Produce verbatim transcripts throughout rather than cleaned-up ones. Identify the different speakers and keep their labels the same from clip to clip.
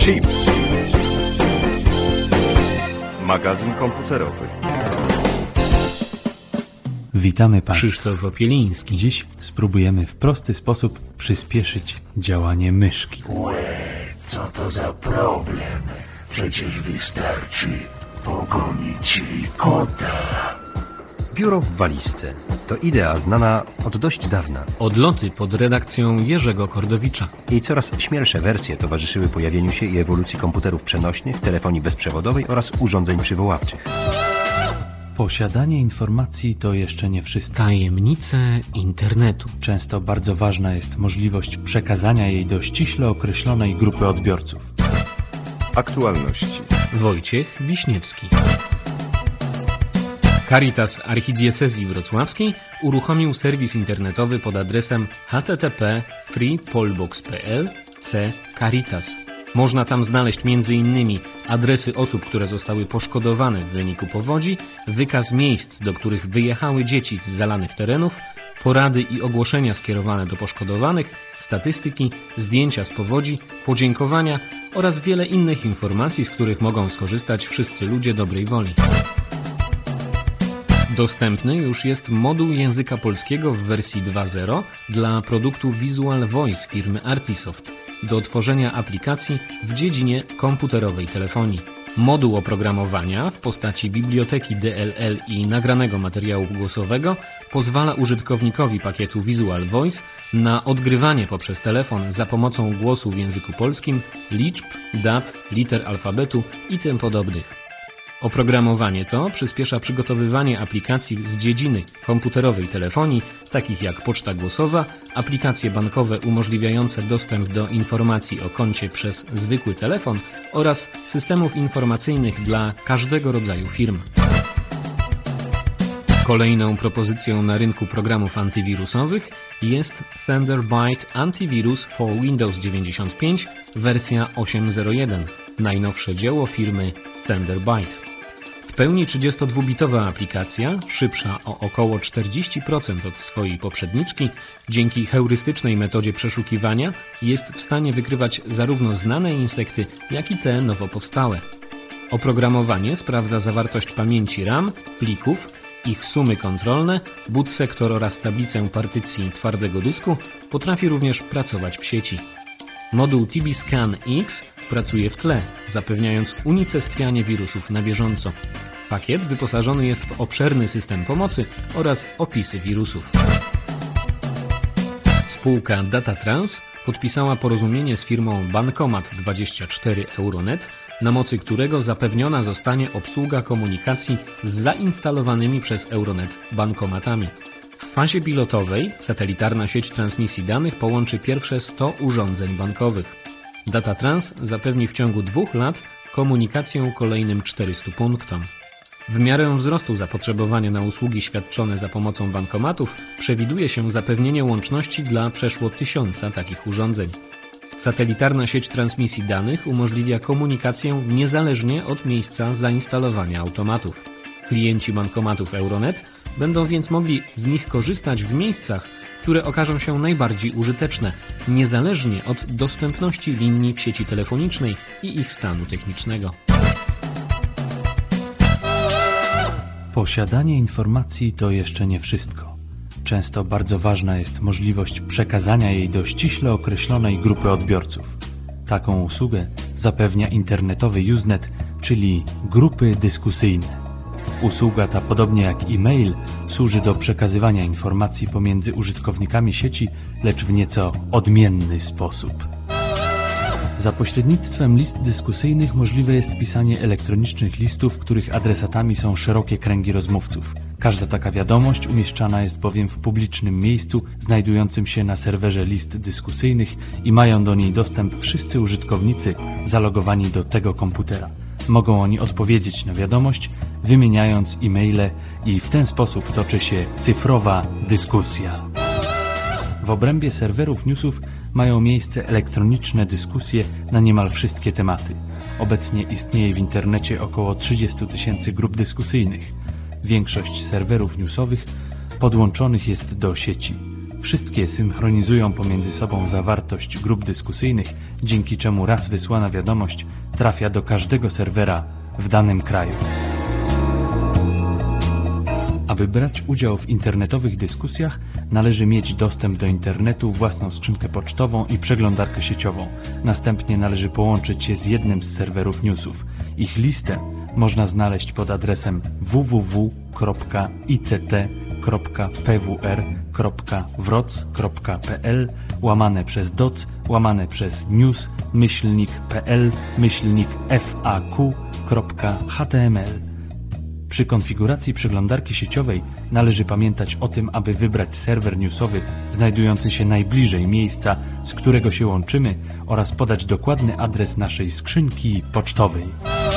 Speaker 1: Chip. Magazyn komputerowy.
Speaker 2: Witamy Państwa.
Speaker 3: Krzysztof Opieliński.
Speaker 2: Dziś spróbujemy w prosty sposób przyspieszyć działanie myszki.
Speaker 4: Łe, co to za problem? Przecież wystarczy pogonić jej kota.
Speaker 5: Biuro w walizce to idea znana od dość dawna.
Speaker 3: Odloty pod redakcją Jerzego Kordowicza.
Speaker 5: Jej coraz śmielsze wersje towarzyszyły pojawieniu się i ewolucji komputerów przenośnych, telefonii bezprzewodowej oraz urządzeń przywoławczych.
Speaker 2: Posiadanie informacji to jeszcze nie wszystko.
Speaker 3: Tajemnice internetu.
Speaker 2: Często bardzo ważna jest możliwość przekazania jej do ściśle określonej grupy odbiorców.
Speaker 1: Aktualności.
Speaker 3: Wojciech Wiśniewski. Caritas Archidiecezji Wrocławskiej uruchomił serwis internetowy pod adresem h t t p kropka free polbox kropka p l c caritas. Można tam znaleźć między innymi adresy osób, które zostały poszkodowane w wyniku powodzi, wykaz miejsc, do których wyjechały dzieci z zalanych terenów, porady i ogłoszenia skierowane do poszkodowanych, statystyki, zdjęcia z powodzi, podziękowania oraz wiele innych informacji, z których mogą skorzystać wszyscy ludzie dobrej woli. Dostępny już jest moduł języka polskiego w wersji dwa zero dla produktu Visual Voice firmy Artisoft do tworzenia aplikacji w dziedzinie komputerowej telefonii. Moduł oprogramowania w postaci biblioteki D L L i nagranego materiału głosowego pozwala użytkownikowi pakietu Visual Voice na odgrywanie poprzez telefon za pomocą głosu w języku polskim liczb, dat, liter alfabetu i tym podobnych. Oprogramowanie to przyspiesza przygotowywanie aplikacji z dziedziny komputerowej telefonii, takich jak poczta głosowa, aplikacje bankowe umożliwiające dostęp do informacji o koncie przez zwykły telefon oraz systemów informacyjnych dla każdego rodzaju firm. Kolejną propozycją na rynku programów antywirusowych jest Thunderbyte Antivirus for Windows dziewięćdziesiąt pięć wersja osiem zero jeden, najnowsze dzieło firmy Thunderbyte. W pełni trzydziestodwubitowa aplikacja, szybsza o około czterdzieści procent od swojej poprzedniczki, dzięki heurystycznej metodzie przeszukiwania jest w stanie wykrywać zarówno znane insekty, jak i te nowo powstałe. Oprogramowanie sprawdza zawartość pamięci RAM, plików, ich sumy kontrolne, boot sektor oraz tablicę partycji twardego dysku, potrafi również pracować w sieci. Moduł T B Scan X pracuje w tle, zapewniając unicestwianie wirusów na bieżąco. Pakiet wyposażony jest w obszerny system pomocy oraz opisy wirusów. Spółka Datatrans podpisała porozumienie z firmą Bankomat dwadzieścia cztery Euronet, na mocy którego zapewniona zostanie obsługa komunikacji z zainstalowanymi przez Euronet bankomatami. W fazie pilotowej satelitarna sieć transmisji danych połączy pierwsze sto urządzeń bankowych. Datatrans zapewni w ciągu dwóch lat komunikację kolejnym czterystu punktom. W miarę wzrostu zapotrzebowania na usługi świadczone za pomocą bankomatów przewiduje się zapewnienie łączności dla przeszło tysiąca takich urządzeń. Satelitarna sieć transmisji danych umożliwia komunikację niezależnie od miejsca zainstalowania automatów. Klienci bankomatów Euronet będą więc mogli z nich korzystać w miejscach, które okażą się najbardziej użyteczne, niezależnie od dostępności linii w sieci telefonicznej i ich stanu technicznego.
Speaker 2: Posiadanie informacji to jeszcze nie wszystko. Często bardzo ważna jest możliwość przekazania jej do ściśle określonej grupy odbiorców. Taką usługę zapewnia internetowy Usenet, czyli grupy dyskusyjne. Usługa ta, podobnie jak e-mail, służy do przekazywania informacji pomiędzy użytkownikami sieci, lecz w nieco odmienny sposób. Za pośrednictwem list dyskusyjnych możliwe jest pisanie elektronicznych listów, których adresatami są szerokie kręgi rozmówców. Każda taka wiadomość umieszczana jest bowiem w publicznym miejscu znajdującym się na serwerze list dyskusyjnych i mają do niej dostęp wszyscy użytkownicy zalogowani do tego komputera. Mogą oni odpowiedzieć na wiadomość, wymieniając e-maile i w ten sposób toczy się cyfrowa dyskusja. W obrębie serwerów newsów mają miejsce elektroniczne dyskusje na niemal wszystkie tematy. Obecnie istnieje w internecie około trzydzieści tysięcy grup dyskusyjnych. Większość serwerów newsowych podłączonych jest do sieci. Wszystkie synchronizują pomiędzy sobą zawartość grup dyskusyjnych, dzięki czemu raz wysłana wiadomość trafia do każdego serwera w danym kraju. Aby brać udział w internetowych dyskusjach, należy mieć dostęp do internetu, własną skrzynkę pocztową i przeglądarkę sieciową. Następnie należy połączyć się z jednym z serwerów newsów. Ich listę można znaleźć pod adresem w w w kropka i c t kropka p w r kropka wroc kropka p l łamane przez doc łamane przez news myślnik pl myślnik faq kropka h t m l. Przy konfiguracji przeglądarki sieciowej należy pamiętać o tym, aby wybrać serwer newsowy znajdujący się najbliżej miejsca, z którego się łączymy, oraz podać dokładny adres naszej skrzynki pocztowej.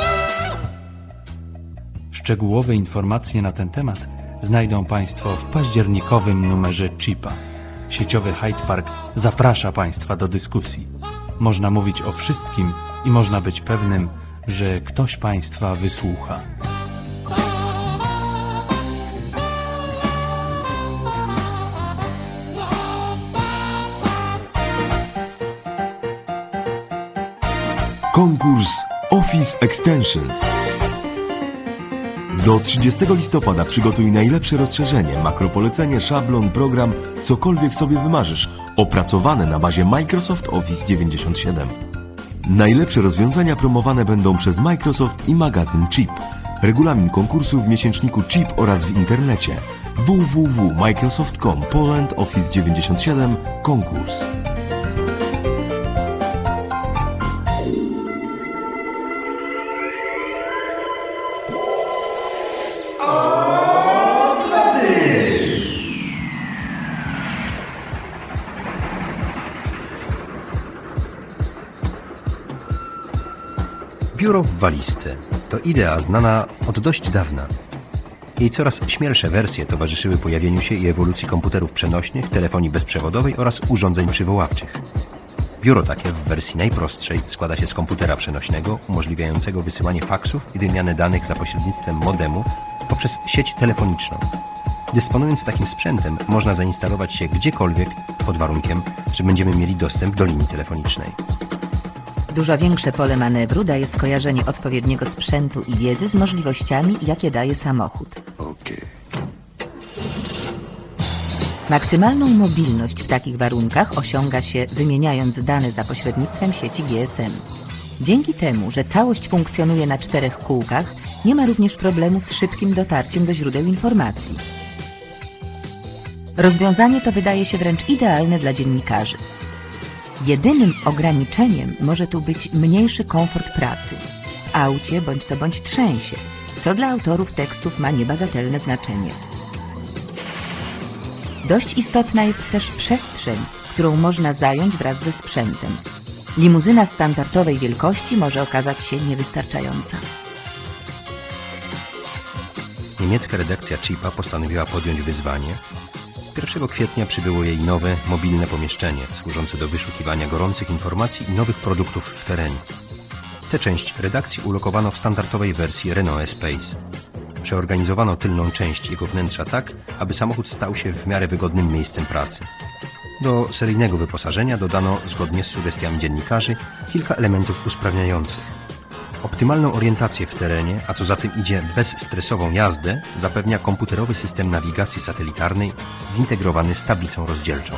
Speaker 2: Szczegółowe informacje na ten temat znajdą Państwo w październikowym numerze Chipa. Sieciowy Hyde Park zaprasza Państwa do dyskusji. Można mówić o wszystkim i można być pewnym, że ktoś Państwa wysłucha.
Speaker 6: Konkurs Office Extensions. Do trzydziestego listopada przygotuj najlepsze rozszerzenie, makropolecenie, szablon, program, cokolwiek sobie wymarzysz, opracowane na bazie Microsoft Office dziewięćdziesiąt siedem. Najlepsze rozwiązania promowane będą przez Microsoft i magazyn Chip. Regulamin konkursu w miesięczniku Chip oraz w internecie w w w kropka microsoft kropka com Poland Office dziewięćdziesiąt siedem konkurs.
Speaker 5: Biuro w walizce to idea znana od dość dawna. Jej coraz śmielsze wersje towarzyszyły pojawieniu się i ewolucji komputerów przenośnych, telefonii bezprzewodowej oraz urządzeń przywoławczych. Biuro takie w wersji najprostszej składa się z komputera przenośnego umożliwiającego wysyłanie faksów i wymianę danych za pośrednictwem modemu poprzez sieć telefoniczną. Dysponując takim sprzętem, można zainstalować się gdziekolwiek pod warunkiem, że będziemy mieli dostęp do linii telefonicznej.
Speaker 7: Dużo większe pole manewru daje skojarzenie odpowiedniego sprzętu i wiedzy z możliwościami, jakie daje samochód.
Speaker 4: Okay.
Speaker 7: Maksymalną mobilność w takich warunkach osiąga się wymieniając dane za pośrednictwem sieci G S M. Dzięki temu, że całość funkcjonuje na czterech kółkach, nie ma również problemu z szybkim dotarciem do źródeł informacji. Rozwiązanie to wydaje się wręcz idealne dla dziennikarzy. Jedynym ograniczeniem może tu być mniejszy komfort pracy. W aucie bądź co bądź trzęsie, co dla autorów tekstów ma niebagatelne znaczenie. Dość istotna jest też przestrzeń, którą można zająć wraz ze sprzętem. Limuzyna standardowej wielkości może okazać się niewystarczająca.
Speaker 5: Niemiecka redakcja Chipa postanowiła podjąć wyzwanie. pierwszego kwietnia przybyło jej nowe, mobilne pomieszczenie, służące do wyszukiwania gorących informacji i nowych produktów w terenie. Tę część redakcji ulokowano w standardowej wersji Renault Espace. Przeorganizowano tylną część jego wnętrza tak, aby samochód stał się w miarę wygodnym miejscem pracy. Do seryjnego wyposażenia dodano, zgodnie z sugestiami dziennikarzy, kilka elementów usprawniających. Optymalną orientację w terenie, a co za tym idzie bezstresową jazdę, zapewnia komputerowy system nawigacji satelitarnej zintegrowany z tablicą rozdzielczą.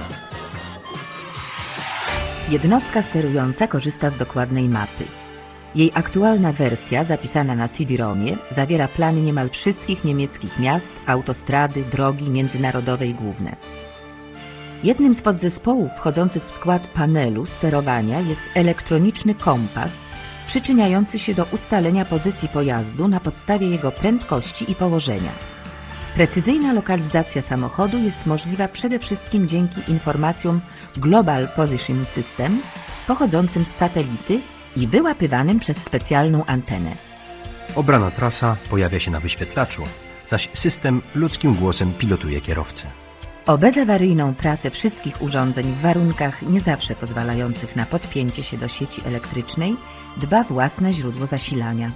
Speaker 7: Jednostka sterująca korzysta z dokładnej mapy. Jej aktualna wersja, zapisana na C D-ROMie, zawiera plany niemal wszystkich niemieckich miast, autostrady, drogi międzynarodowe i główne. Jednym z podzespołów wchodzących w skład panelu sterowania jest elektroniczny kompas, przyczyniający się do ustalenia pozycji pojazdu na podstawie jego prędkości i położenia. Precyzyjna lokalizacja samochodu jest możliwa przede wszystkim dzięki informacjom Global Position System pochodzącym z satelity i wyłapywanym przez specjalną antenę.
Speaker 5: Obrana trasa pojawia się na wyświetlaczu, zaś system ludzkim głosem pilotuje kierowcę.
Speaker 7: O bezawaryjną pracę wszystkich urządzeń w warunkach nie zawsze pozwalających na podpięcie się do sieci elektrycznej dba własne źródło zasilania.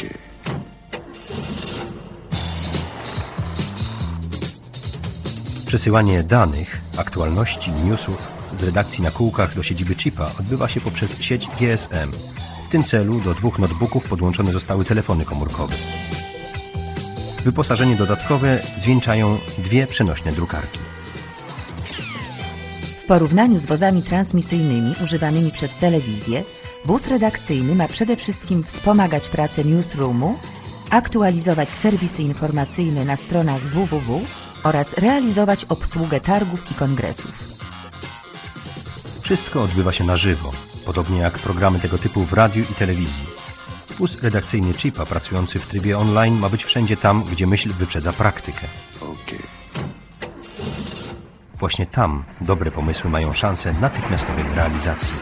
Speaker 4: Okay.
Speaker 5: Przesyłanie danych, aktualności, newsów z redakcji na kółkach do siedziby Chipa odbywa się poprzez sieć G S M. W tym celu do dwóch notebooków podłączone zostały telefony komórkowe. Wyposażenie dodatkowe zwieńczają dwie przenośne drukarki.
Speaker 7: W porównaniu z wozami transmisyjnymi używanymi przez telewizję, wóz redakcyjny ma przede wszystkim wspomagać pracę newsroomu, aktualizować serwisy informacyjne na stronach w w w oraz realizować obsługę targów i kongresów.
Speaker 5: Wszystko odbywa się na żywo, podobnie jak programy tego typu w radiu i telewizji. Wóz redakcyjny Chipa pracujący w trybie online ma być wszędzie tam, gdzie myśl wyprzedza praktykę. Właśnie tam dobre pomysły mają szansę natychmiastowej realizacji.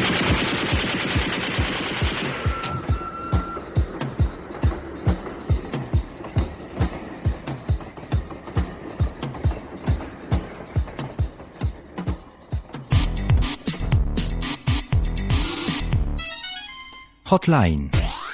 Speaker 8: Hotline.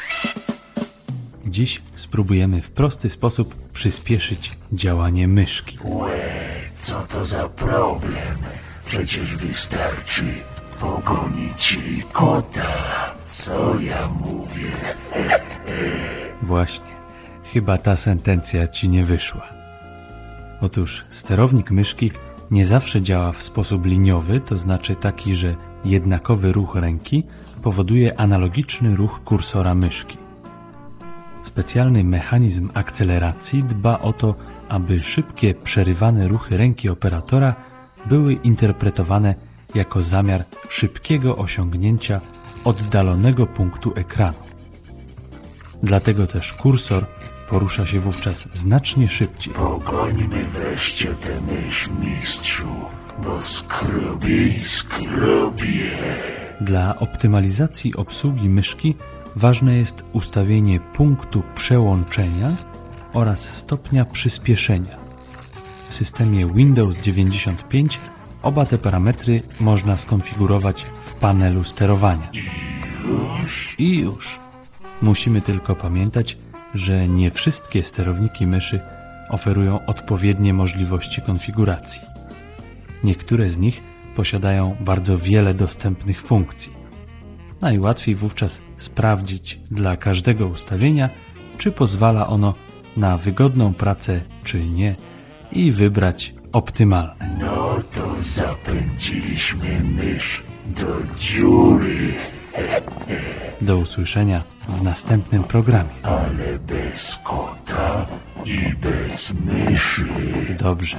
Speaker 2: Dziś spróbujemy w prosty sposób przyspieszyć działanie myszki.
Speaker 4: Co to za problem? Przecież wystarczy pogonić kota. Co ja mówię?
Speaker 2: Właśnie, chyba ta sentencja ci nie wyszła. Otóż sterownik myszki nie zawsze działa w sposób liniowy, to znaczy taki, że jednakowy ruch ręki powoduje analogiczny ruch kursora myszki. Specjalny mechanizm akceleracji dba o to, aby szybkie, przerywane ruchy ręki operatora były interpretowane jako zamiar szybkiego osiągnięcia oddalonego punktu ekranu. Dlatego też kursor porusza się wówczas znacznie szybciej.
Speaker 4: Pogońmy wreszcie tę mysz, mistrzu, bo skrobię i skrobię.
Speaker 2: Dla optymalizacji obsługi myszki ważne jest ustawienie punktu przełączenia oraz stopnia przyspieszenia. W systemie Windows dziewięćdziesiąt pięć oba te parametry można skonfigurować w panelu sterowania. I już. Musimy tylko pamiętać, że nie wszystkie sterowniki myszy oferują odpowiednie możliwości konfiguracji. Niektóre z nich posiadają bardzo wiele dostępnych funkcji. Najłatwiej wówczas sprawdzić dla każdego ustawienia, czy pozwala ono na wygodną pracę, czy nie, i wybrać optymalne.
Speaker 4: No to zapędziliśmy mysz do dziury.
Speaker 2: Do usłyszenia w następnym programie.
Speaker 4: Ale bez kota i bez myszy.
Speaker 2: Dobrze.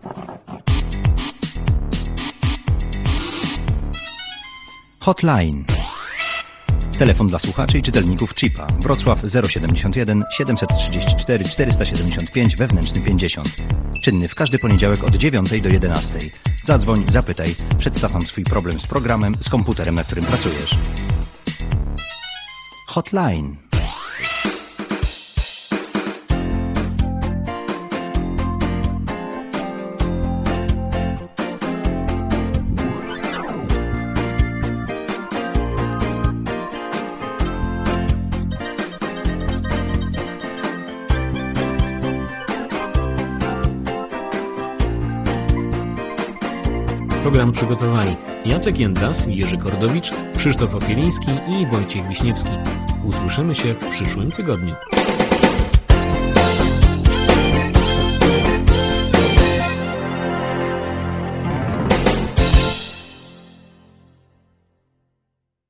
Speaker 8: Hotline. Telefon dla słuchaczy i czytelników Chipa. Wrocław zero siedemdziesiąt jeden siedemset trzydzieści cztery czterysta siedemdziesiąt pięć wewnętrzny pięćdziesiąt. Czynny w każdy poniedziałek od dziewiątej do jedenastej. Zadzwoń, zapytaj, przedstaw nam swój problem z programem, z komputerem, na którym pracujesz. Hotline.
Speaker 3: Program przygotowali Jacek Jędras, Jerzy Kordowicz, Krzysztof Opieliński i Wojciech Wiśniewski. Usłyszymy się w przyszłym tygodniu.